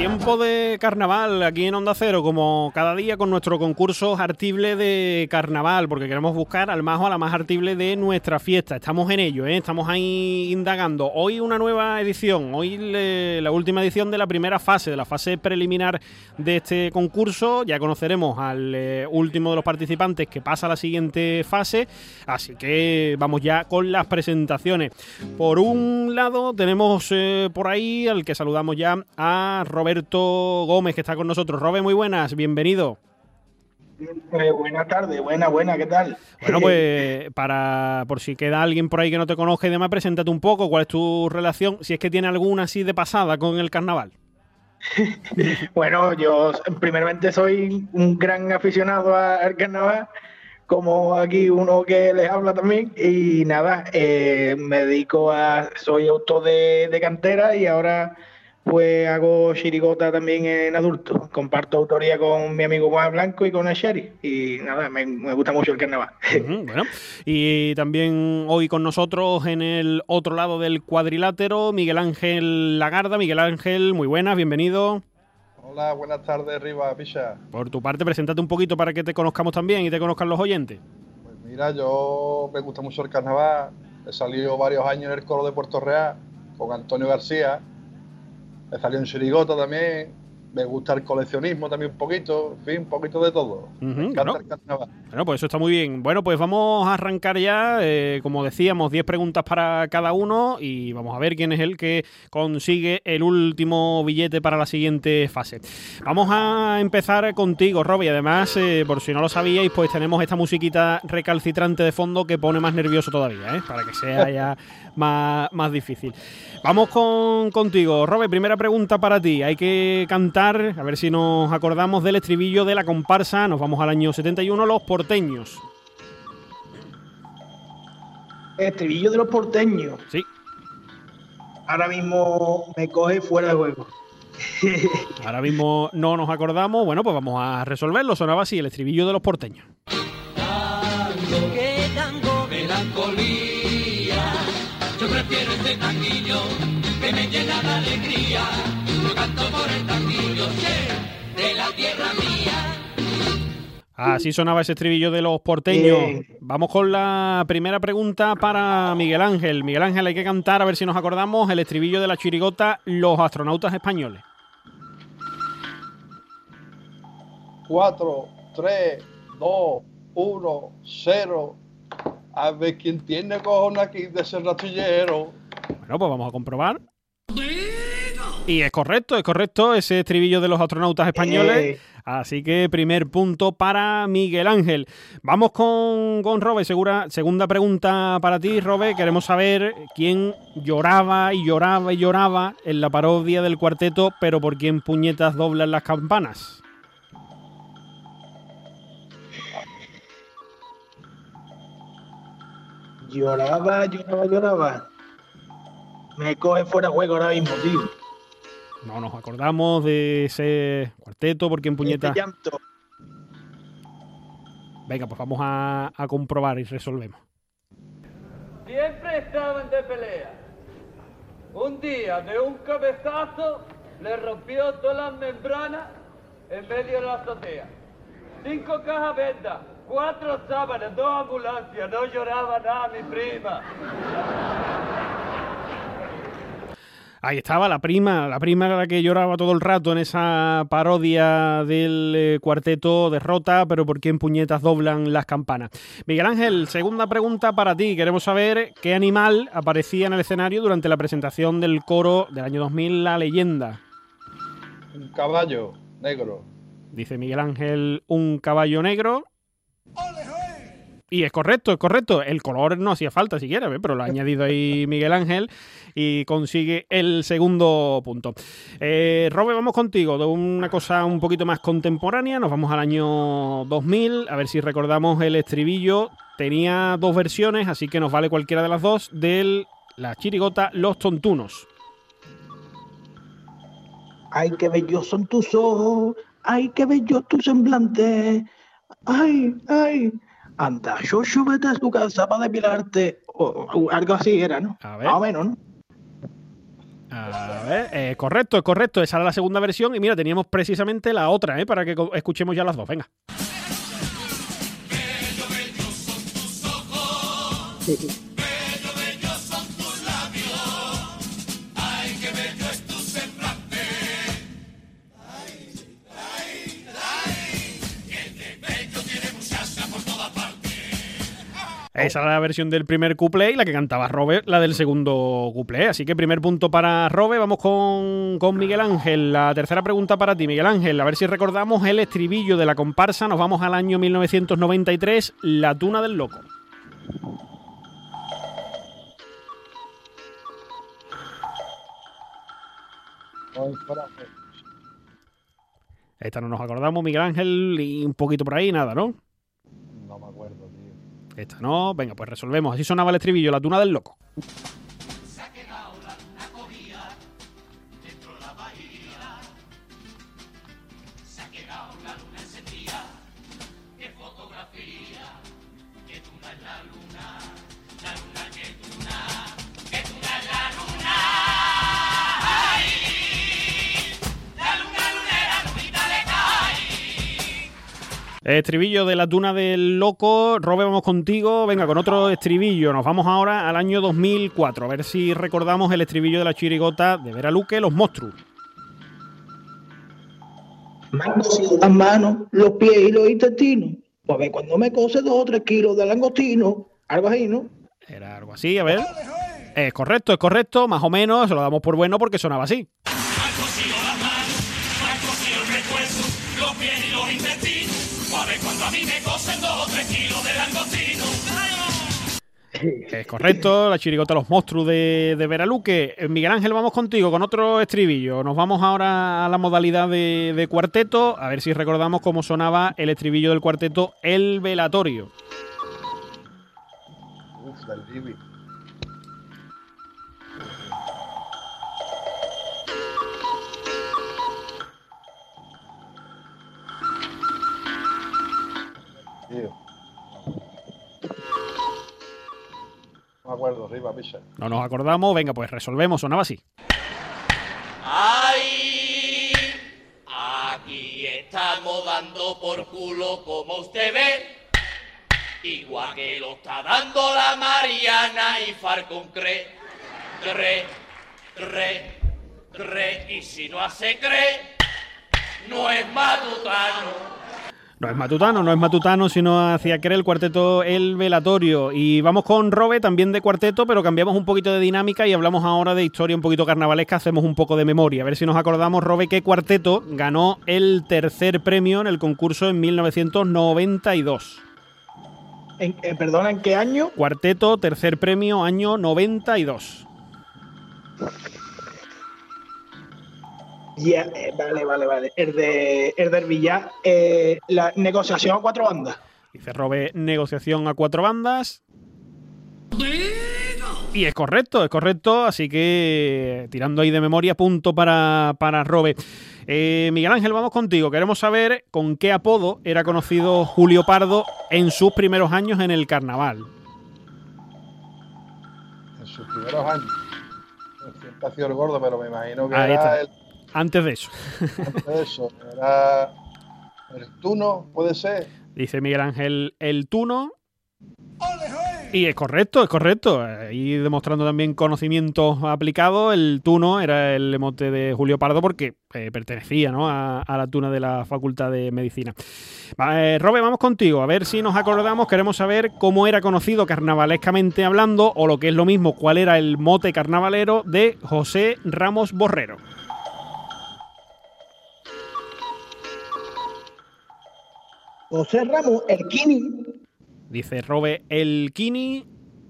Tiempo de carnaval aquí en Onda Cero, como cada día con nuestro concurso artible de carnaval, porque queremos buscar al más o a la más artible de nuestra fiesta. Estamos en ello, estamos ahí indagando. Hoy una nueva edición, hoy la última edición de la primera fase, de la fase preliminar de este concurso. Ya conoceremos al último de los participantes que pasa a la siguiente fase, así que vamos ya con las presentaciones. Por un lado tenemos por ahí al que saludamos ya a Roberto Gómez, que está con nosotros. Robe, muy buenas, bienvenido. Buenas tardes, buena, ¿qué tal? Bueno, pues por si queda alguien por ahí que no te conozca y demás, preséntate un poco, cuál es tu relación, si es que tiene alguna así de pasada con el carnaval. Bueno, yo primeramente soy un gran aficionado al carnaval, como aquí uno que les habla también, y nada, soy autor de cantera y ahora pues hago chirigota también en adulto. Comparto autoría con mi amigo Juan Blanco y con el Sherry. Y nada, me gusta mucho el carnaval. Bueno, y también hoy con nosotros en el otro lado del cuadrilátero, Miguel Ángel Lagarda. Miguel Ángel, muy buenas, bienvenido. Hola, buenas tardes, Riva, Picha. Por tu parte, preséntate un poquito para que te conozcamos también y te conozcan los oyentes. Pues mira, yo me gusta mucho el carnaval. He salido varios años en el coro de Puerto Real con Antonio García. He salido en chirigota también. Me gusta el coleccionismo también un poquito. En fin, un poquito de todo. Me encanta el carnaval. Bueno, pues eso está muy bien. Bueno, pues vamos a arrancar ya. Como decíamos, 10 preguntas para cada uno y vamos a ver quién es el que consigue el último billete para la siguiente fase. Vamos a empezar contigo, Rob, y además, por si no lo sabíais, pues tenemos esta musiquita recalcitrante de fondo que pone más nervioso todavía, para que sea ya más difícil. Vamos contigo, Rob. Primera pregunta para ti. Hay que cantar, a ver si nos acordamos del estribillo de la comparsa. Nos vamos al año 71, Los Porteños. Estribillo de Los Porteños. Sí. Ahora mismo me coge fuera de juego. Ahora mismo no nos acordamos. Bueno, pues vamos a resolverlo. Sonaba así, el estribillo de Los Porteños. Tango, que tango, melancolía. Yo prefiero este tanguillo que me llena de alegría. Yo canto por el tanguillo, de la tierra mía. Así sonaba ese estribillo de Los Porteños. Vamos con la primera pregunta para Miguel Ángel. Miguel Ángel, hay que cantar, a ver si nos acordamos, el estribillo de la chirigota Los Astronautas Españoles. 4, 3, 2, 1, 0. A ver quién tiene cojones aquí de ese ratillero. Bueno, pues vamos a comprobar. Y es correcto ese estribillo de Los Astronautas Españoles. Así que primer punto para Miguel Ángel. Vamos con Robe. Segunda pregunta para ti, Robe. Queremos saber quién lloraba en la parodia del cuarteto, pero por quién puñetas doblan las campanas. Lloraba. Me coge fuera de juego ahora mismo, tío. No nos acordamos de ese cuarteto, por quién puñetas. Llanto. Venga, pues vamos a comprobar y resolvemos. Siempre estaban de pelea. Un día, de un cabezazo, le rompió todas las membranas en medio de la azotea. 5 cajas vendas, 4 sábanas, 2 ambulancias. No lloraba nada mi prima. Ahí estaba la prima era la que lloraba todo el rato en esa parodia del cuarteto Derrota, pero por quién puñetas doblan las campanas. Miguel Ángel, segunda pregunta para ti. Queremos saber qué animal aparecía en el escenario durante la presentación del coro del año 2000, La Leyenda. Un caballo negro. Dice Miguel Ángel, un caballo negro. Y es correcto. El color no hacía falta siquiera, pero lo ha añadido ahí Miguel Ángel y consigue el segundo punto. Robe, vamos contigo de una cosa un poquito más contemporánea. Nos vamos al año 2000, a ver si recordamos el estribillo. Tenía 2 versiones, así que nos vale cualquiera de las dos, de la chirigota Los Tontunos. Ay, qué bellos son tus ojos. Ay, qué bello tu semblante. Ay. Anda, Shoshu, vete a tu casa para depilarte. O algo así era, ¿no? A ver. Más o menos, ¿no? A ver, correcto, es correcto. Esa era la segunda versión. Y mira, teníamos precisamente la otra, para que escuchemos ya las dos. Venga. Esa era la versión del primer cuplé y la que cantaba Robert, la del segundo cuplé. Así que primer punto para Robert. Vamos con Miguel Ángel. La tercera pregunta para ti, Miguel Ángel. A ver si recordamos el estribillo de la comparsa. Nos vamos al año 1993, La Tuna del Loco. Esta no nos acordamos, Miguel Ángel, y un poquito por ahí, nada, ¿no? No me acuerdo, tío. Esta no, venga, pues resolvemos. Así sonaba el estribillo, La Tuna del Loco. Se ha quedado la luna cogida dentro de la bahía. Se ha quedado la luna encendida. Qué fotografía. Que tuna es la luna. La luna que tuna. Que tuna es la luna. Ay. La luna lunera, lunita le cae. Estribillo de La Tuna del Loco. Robe, vamos contigo. Venga, con otro estribillo. Nos vamos ahora al año 2004. A ver si recordamos el estribillo de la chirigota de Vera Luque, Los Monstruos. Me han cosido las manos, los pies y los intestinos. Pues ve cuando me cose 2 o 3 kilos de langostino. Algo así, ¿no? Era algo así, a ver. Es correcto, más o menos. Se lo damos por bueno porque sonaba así. Me han cosido las manos, me han cosido el recuerdo, los pies y los intestinos. A ver cuando a mí me cosen 2 o 3 kilos de langostino. Es correcto, la chirigota Los Monstruos de Vera Luque. Miguel Ángel, vamos contigo con otro estribillo. Nos vamos ahora a la modalidad de cuarteto, a ver si recordamos cómo sonaba el estribillo del cuarteto El Velatorio. Uf, del Bibi. Tío. No me acuerdo, arriba, picha. No nos acordamos, venga, pues resolvemos, sonaba así. ¡Ay! Aquí estamos dando por culo como usted ve. Igual que lo está dando la Mariana y Falcon cree. Y si no hace cree, no es matutano. No es matutano, sino hacía creer el cuarteto El Velatorio. Y vamos con Robe, también de cuarteto, pero cambiamos un poquito de dinámica y hablamos ahora de historia un poquito carnavalesca, hacemos un poco de memoria. A ver si nos acordamos, Robe, qué cuarteto ganó el tercer premio en el concurso en 1992. Perdona, ¿en qué año? Cuarteto, tercer premio, año 92. Ya, vale. El del Villar, la negociación a 4 bandas. Dice Robe, negociación a 4 bandas. Y es correcto, así que tirando ahí de memoria, punto para Robe. Miguel Ángel, vamos contigo. Queremos saber con qué apodo era conocido Julio Pardo en sus primeros años en el carnaval. En sus primeros años. Siempre ha sido el gordo, pero me imagino que Ahí era está. Antes de eso. Antes de eso, era el Tuno, puede ser. Dice Miguel Ángel, el Tuno. Y es correcto. Y demostrando también conocimientos aplicados, el Tuno era el emote de Julio Pardo porque pertenecía, ¿no?, a la Tuna de la Facultad de Medicina. Robe, vamos contigo. A ver si nos acordamos. Queremos saber cómo era conocido carnavalescamente hablando, o lo que es lo mismo, cuál era el mote carnavalero de José Ramos Borrero. José Ramos, el Kini. Dice Robe, el Kini.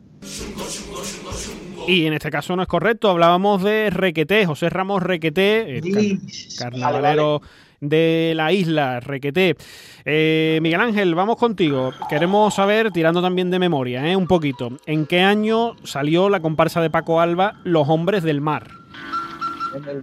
Y en este caso no es correcto. Hablábamos de Requeté, José Ramos Requeté, carnavalero de la isla, Requeté. Miguel Ángel, vamos contigo. Queremos saber, tirando también de memoria, un poquito, ¿en qué año salió la comparsa de Paco Alba, Los Hombres del Mar? En el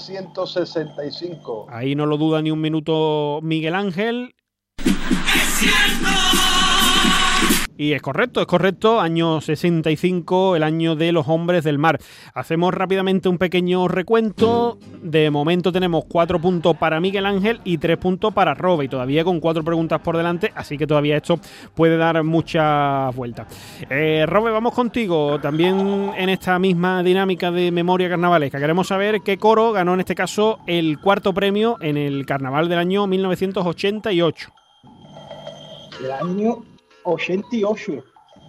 1965. Ahí no lo duda ni un minuto Miguel Ángel. ¡Es cierto! Y es correcto, año 65, el año de los hombres del mar. Hacemos rápidamente un pequeño recuento. De momento tenemos 4 puntos para Miguel Ángel y 3 puntos para Robe, y todavía con 4 preguntas por delante, así que todavía esto puede dar muchas vueltas. Robe, vamos contigo, también en esta misma dinámica de memoria carnavalesca. Queremos saber qué coro ganó en este caso el 4º premio en el carnaval del año 1988. El año 88.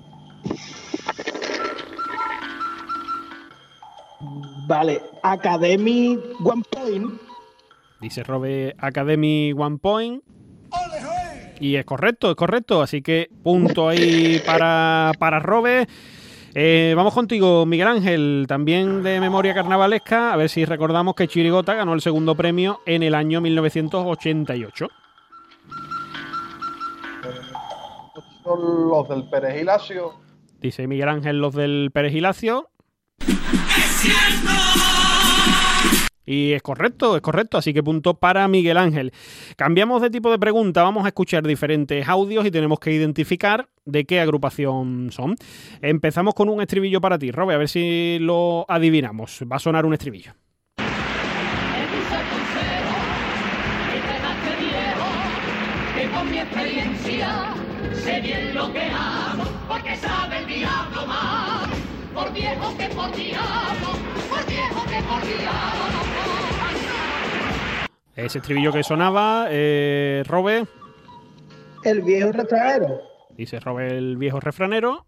Vale, Academy One Point. Dice Robe Academy One Point. Y es correcto. Así que punto ahí para Robe. Vamos contigo, Miguel Ángel, también de memoria carnavalesca. A ver si recordamos que Chirigota ganó el 2º premio en el año 1988. Son los del Perejilacio. Dice Miguel Ángel, los del Perejilacio. Y es correcto, así que punto para Miguel Ángel. Cambiamos de tipo de pregunta, vamos a escuchar diferentes audios y tenemos que identificar de qué agrupación son. Empezamos con un estribillo para ti, Robe, a ver si lo adivinamos. Va a sonar un estribillo. Con mi experiencia sé bien lo que hago, porque sabe el diablo más, por viejo que por diablo, por viejo que por diablo. Ese estribillo que sonaba, Robe. El viejo refranero. Dice Robe, el viejo refranero.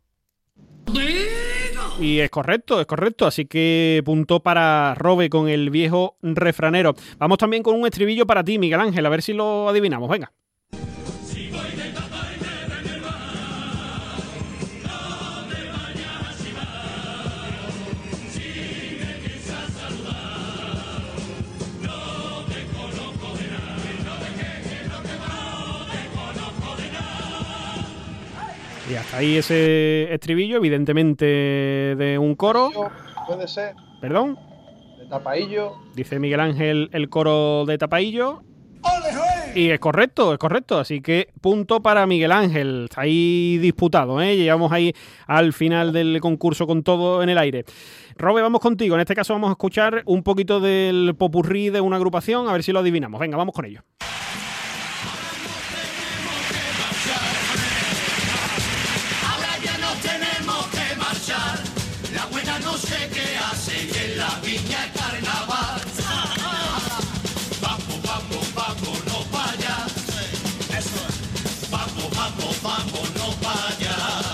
Y es correcto, así que punto para Robe con el viejo refranero. Vamos también con un estribillo para ti, Miguel Ángel, a ver si lo adivinamos, venga. Y hasta ahí ese estribillo, evidentemente de un coro. Puede ser. ¿Perdón? De Tapaillo. Dice Miguel Ángel el coro de Tapaillo. Y es correcto, así que punto para Miguel Ángel. Está ahí disputado, ¿eh? Llegamos ahí al final del concurso con todo en el aire. Robe, vamos contigo. En este caso vamos a escuchar un poquito del popurrí de una agrupación, a ver si lo adivinamos. Venga, vamos con ello. No sé qué hace y en la viña el carnaval. Vamos, no vaya. Eso es. Vamos, no vaya.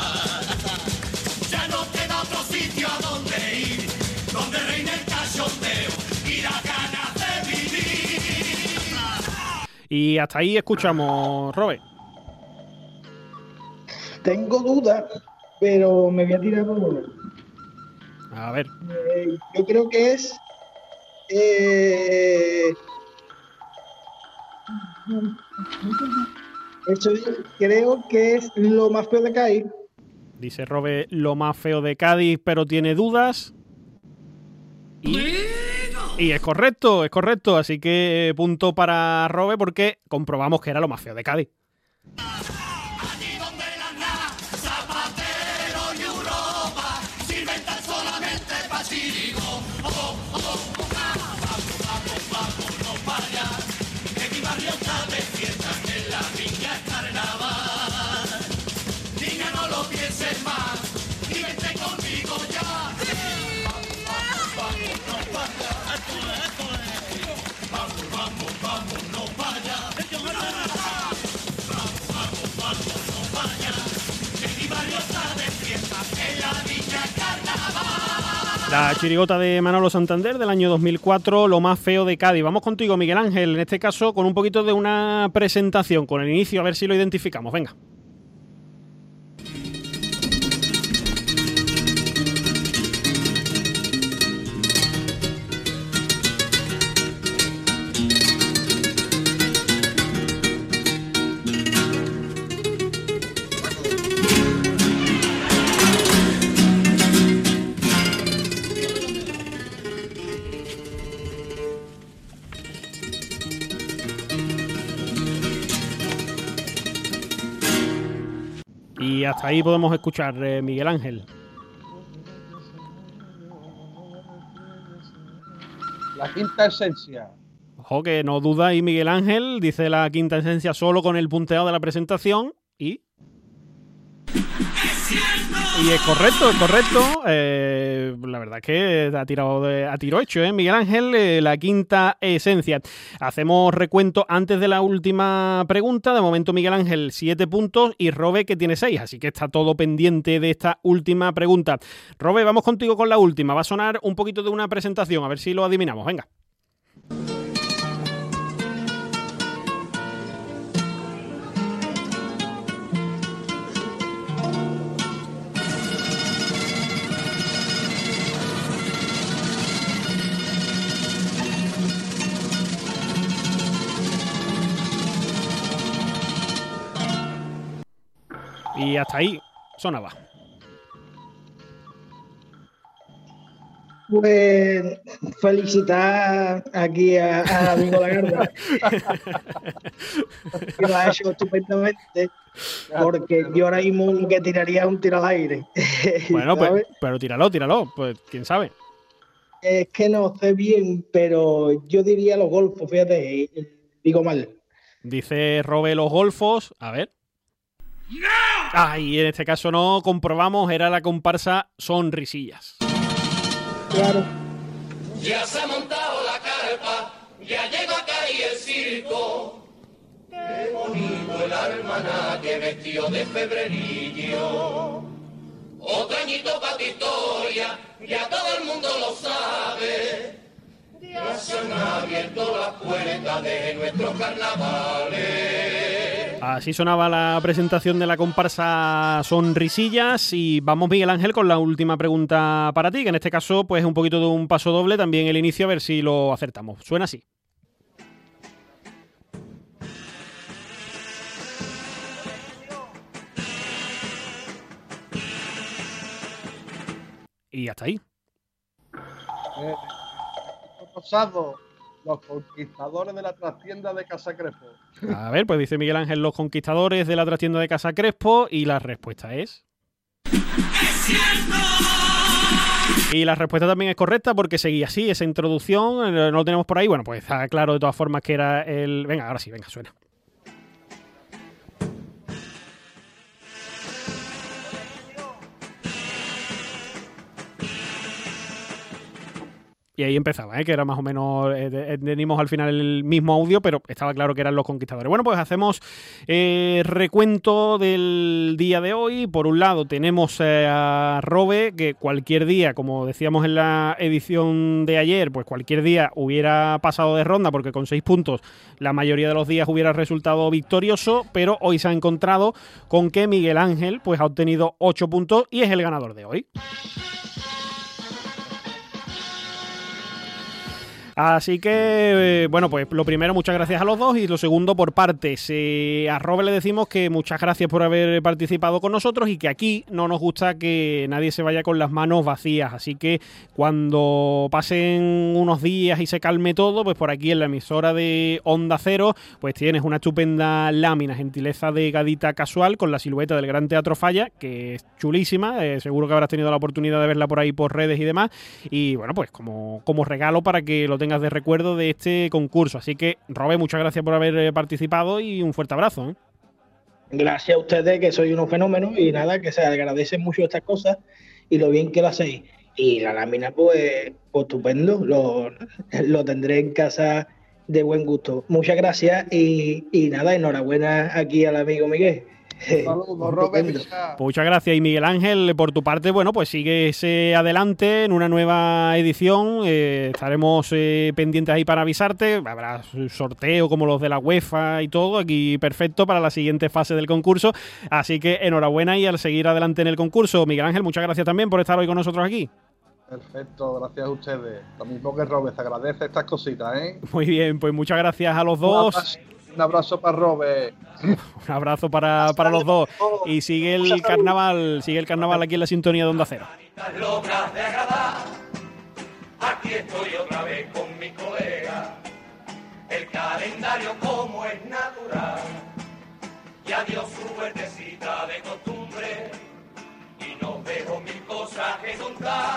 Ya no queda otro sitio a donde ir, donde reina el cachondeo y la ganas de vivir. Y hasta ahí escuchamos, Robe. Tengo dudas, pero me voy a tirar por uno. A ver. Yo creo que es creo que es Lo Más Feo de Cádiz. Dice Robe, Lo Más Feo de Cádiz, pero tiene dudas. Y es correcto, así que punto para Robe porque comprobamos que era Lo Más Feo de Cádiz. La chirigota de Manolo Santander del año 2004, Lo Más Feo de Cádiz. Vamos contigo, Miguel Ángel, en este caso con un poquito de una presentación, con el inicio, a ver si lo identificamos. Venga. Y hasta ahí podemos escuchar, Miguel Ángel. La quinta esencia. Ojo, que no duda ahí Miguel Ángel, dice la quinta esencia solo con el punteo de la presentación y... Y es correcto, es correcto. La verdad es que ha tirado a tiro hecho, Miguel Ángel, la quinta esencia. Hacemos recuento antes de la última pregunta. De momento Miguel Ángel 7 puntos y Robe que tiene 6, así que está todo pendiente de esta última pregunta. Robe, vamos contigo con la última. Va a sonar un poquito de una presentación, a ver si lo adivinamos. Venga. Y hasta ahí sonaba. Pues felicitar aquí a amigo Lagarda, que lo ha hecho estupendamente, porque yo ahora mismo lo que tiraría es un tiro al aire. Bueno, pues, pero tíralo, pues quién sabe. Es que no sé bien, pero yo diría los golfos, fíjate, digo mal. Dice Robe los golfos, a ver. Y en este caso no, comprobamos, era la comparsa Sonrisillas. Claro. Ya se ha montado la carpa, ya llegó acá y el circo. Qué bonito el almanaque vestido de febrerillo. Otro añito para tu historia, ya todo el mundo lo sabe. Ya se han abierto las puertas de nuestros carnavales. Así sonaba la presentación de la comparsa Sonrisillas y vamos, Miguel Ángel, con la última pregunta para ti, que en este caso pues es un poquito de un paso doble, también el inicio, a ver si lo acertamos. Suena así. Y hasta ahí. Pasado, los conquistadores de la trastienda de Casa Crespo. A ver, pues dice Miguel Ángel, los conquistadores de la trastienda de Casa Crespo, y la respuesta es... ¡Es cierto! Y la respuesta también es correcta porque seguía así, esa introducción, no lo tenemos por ahí. Bueno, pues está claro de todas formas que era el... Venga, ahora sí, venga, suena. Y ahí empezaba, que era más o menos, teníamos al final el mismo audio, pero estaba claro que eran los conquistadores. Bueno, pues hacemos recuento del día de hoy. Por un lado tenemos a Robe, que cualquier día, como decíamos en la edición de ayer, pues cualquier día hubiera pasado de ronda, porque con 6 puntos la mayoría de los días hubiera resultado victorioso, pero hoy se ha encontrado con que Miguel Ángel pues ha obtenido 8 puntos y es el ganador de hoy. Así que, bueno, pues lo primero, muchas gracias a los dos, y lo segundo, por partes. A Robert le decimos que muchas gracias por haber participado con nosotros y que aquí no nos gusta que nadie se vaya con las manos vacías. Así que cuando pasen unos días y se calme todo, pues por aquí en la emisora de Onda Cero, pues tienes una estupenda lámina, gentileza de Gadita Casual, con la silueta del Gran Teatro Falla, que es chulísima. Seguro que habrás tenido la oportunidad de verla por ahí por redes y demás. Y bueno, pues como regalo para que lo tengas de recuerdo de este concurso. Así que, Robert, muchas gracias por haber participado y un fuerte abrazo. Gracias a ustedes, que sois unos fenómenos, y nada, que se agradecen mucho estas cosas y lo bien que lo hacéis. Y la lámina, pues estupendo, lo tendré en casa de buen gusto. Muchas gracias y nada, enhorabuena aquí al amigo Miguel. Saludos, Robert. Muchas gracias. Y Miguel Ángel, por tu parte, bueno, pues sigues adelante en una nueva edición. Estaremos pendientes ahí para avisarte. Habrá sorteo como los de la UEFA y todo aquí perfecto para la siguiente fase del concurso. Así que enhorabuena y al seguir adelante en el concurso. Miguel Ángel, muchas gracias también por estar hoy con nosotros aquí. Perfecto, gracias a ustedes. Lo mismo que Robert, se agradece estas cositas, ¿eh? Muy bien, pues muchas gracias a los dos. Un abrazo para Robert. Un abrazo para los dos. Y sigue el carnaval aquí en la sintonía de Onda Cero. Locas de agradar. Aquí estoy otra vez con mi colega. El calendario como es natural. Y adiós su vueltecita de costumbre. alumbrar.